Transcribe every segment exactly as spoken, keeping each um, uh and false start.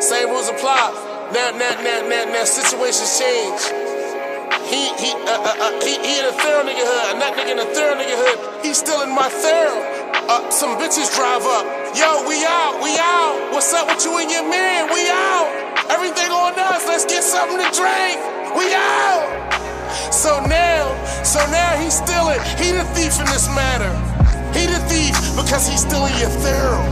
Same rules apply. Now, now, now, now, now, situations change. He, he, uh, uh, uh, he, he in a thorough nigga hood. That nigga in a thorough nigga hood. He's still in my thorough. Uh, some bitches drive up. Yo, we out, we out. What's up with you and your man? We out. Everything on us. Let's get something to drink. We out. So now, so now he's stealing. He the thief in this matter. He the thief because he's still in your thorough.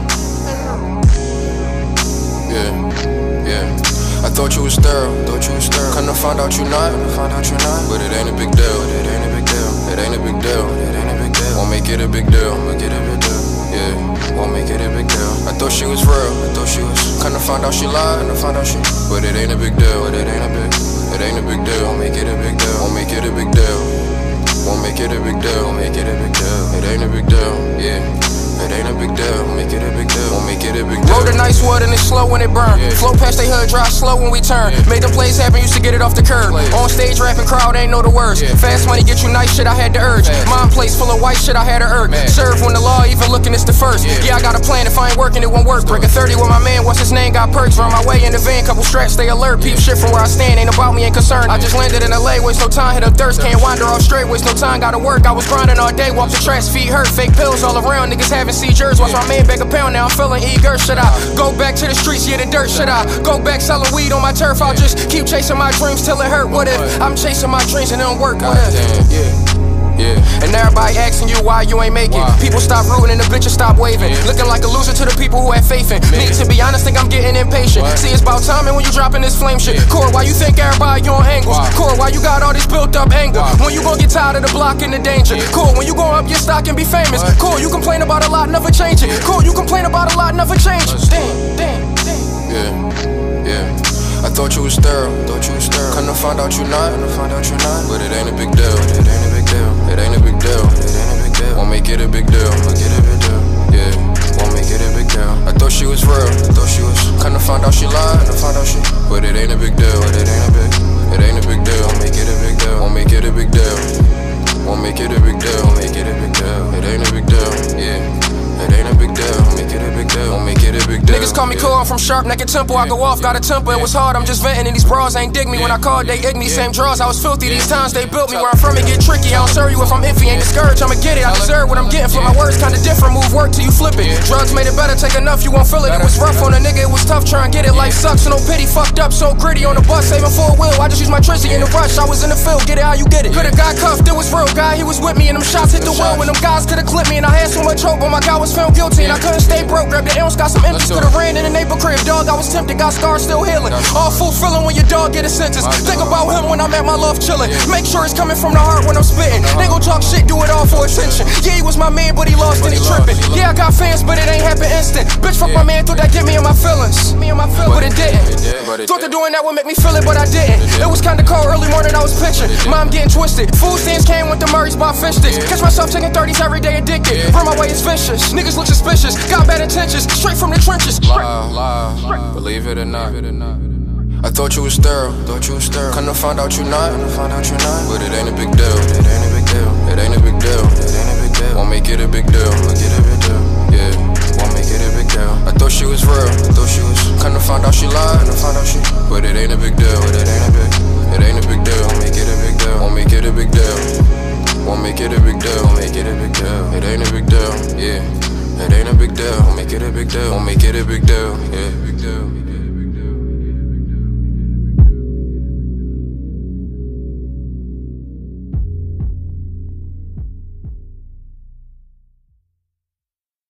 Yeah, yeah. I thought you was thorough, thought you was thorough. Couldn't find out you not, find out you not. But it ain't a big deal, it ain't a big deal, it ain't a big deal, it ain't a big deal. Won't make it a big deal, make it a big deal. Yeah, won't make it a big deal. I thought she was real, I thought she was. Couldn't find out she lied, couldn't find out she. But it ain't a big deal, but it ain't a big, it ain't a big deal. Won't make it a big deal, won't make it a big deal. Won't make it a big deal, won't make it a big deal. It ain't a big deal, yeah. It ain't a big deal, make it a big deal, won't make it a big deal. Roll the nice wood and it's slow when it burn. Yeah. Flow past they hood, drive slow when we turn. Yeah. Made them plays happen, used to get it off the curb. Plays. On stage rapping, crowd ain't know the words. Yeah. Fast money get you nice shit, I had the urge. Fast. Mom place full of white shit, I had to urge. Man. Serve when the law even looking, it's the first. Yeah. yeah, I got a plan, if I ain't working, it won't work. Break a thirty with my man, what's his name, got perks. Run my way in the van, couple straps, stay alert. Peep shit from where I stand, ain't about me, ain't concerned. I just landed in L A, waste no time, hit up thirst. Can't wander off straight, waste no time, gotta work. I was grinding all day, walk the tracks, feet hurt. Fake pills all around, niggas having seizures. Watch my man beg a pound, now I'm feeling eager. Should I go back to the streets, yeah, the dirt? Should I go back selling weed on my turf? I'll just keep chasing my dreams till it hurt. What if I'm chasing my dreams and it don't work? What if? Yeah. Yeah. And everybody asking you why you ain't making. People stop rooting and the bitches stop waving. Yeah. Looking like a loser to the people who have faith in me. To be honest, think I'm getting impatient. What? See, it's about timing when you dropping this flame shit. Yeah. Core, why you think everybody you on angles? Wow. Core, why you got all this built up anger? Wow. When you gon' get tired of the block and the danger? Yeah. Core, when you gon' up your stock and be famous? What? Core, you complain about a lot, never change it. Yeah. Core, you complain about a lot, never change it. Damn, damn, damn. Yeah, yeah. I thought you was thorough, thought you was thorough. Couldn't find out you not, couldn't find out you not. But it ain't a big deal, it ain't a big deal, it ain't a big deal, it ain't a big deal. Won't make it a big deal, make it a big deal. Yeah, won't make it a big deal. I thought she was real, I thought she was. Couldn't find out she lied, couldn't find out she. But it ain't a big deal, but it ain't a big, it ain't a big deal. Won't make it a big deal, won't make it a big deal. Won't make it a big deal, won't make it a big deal. It ain't a big deal, yeah. It ain't a big deal, make it a big deal, won't make it a big deal. Niggas call me yeah. cool, I'm from Sharp Neck and Temple. I go off, got a temper, it was hard, I'm just venting. And these bras ain't dig me when I called, they ig me. Same draws, I was filthy, these times they built me. Where I'm from, it get tricky, I don't serve you if I'm iffy. Ain't discouraged, I'ma get it, I deserve what I'm getting. For my words kinda different, move work till you flip it. Drugs made it better, take enough, you won't feel it. It was rough on a nigga, it was tough, try and get it. Life sucks, so no pity, fucked up, so gritty. On the bus, saving for a wheel, I just use my trizzy in the rush. I was in the field, get it how you get it. Could've got cuffed, it was real, guy, he was with me. And them shots hit the wall when them guys could've clipped me. And I had so much hope, but my guy was found guilty. And I couldn't stay broke, grabbed the ounce, got some empties. Could've ran in the neighbor crib, dog, I was tempted, got scars still healing. All fulfilling when your dog get a sentence. Think about him when I'm at my love chillin'. Make sure it's coming from the heart when I'm spittin'. They gon' talk shit, do it all for attention. Yeah, he was my man, but he lost and he trippin'. Yeah, I got fans, but it ain't happen instant. Bitch, fuck my man, thought that get me in my feelings. Me and my feelings, but it didn't. Thought that doing that would make me feel it, but I didn't. It was kinda cold, early morning, I was pitching. Mom getting twisted. Food stands came with the Murray's by fish sticks. Catch myself taking thirties every day, addicted. Run my way is vicious. Niggas look suspicious. Got bad intentions, straight from the trenches. Lie, lie, believe it or not. I thought you was thorough, thought you was thorough. Couldn't find out you not, couldn't find out you not. But it ain't a big deal, it ain't a big deal, it ain't a big deal, it ain't a big deal. Won't make it a big deal, make it a big deal. Yeah, won't make it a big deal. I thought she was real, I thought she was. Couldn't find out she lied, couldn't find out she. But it ain't a big deal, but it ain't a big, it ain't a big deal. Won't make it a big deal, won't make it a big deal. Won't make it a big deal, won't make it a big deal. It ain't a big deal, yeah. It ain't a big deal, won't make it a big deal, won't make it a big deal, yeah, big deal.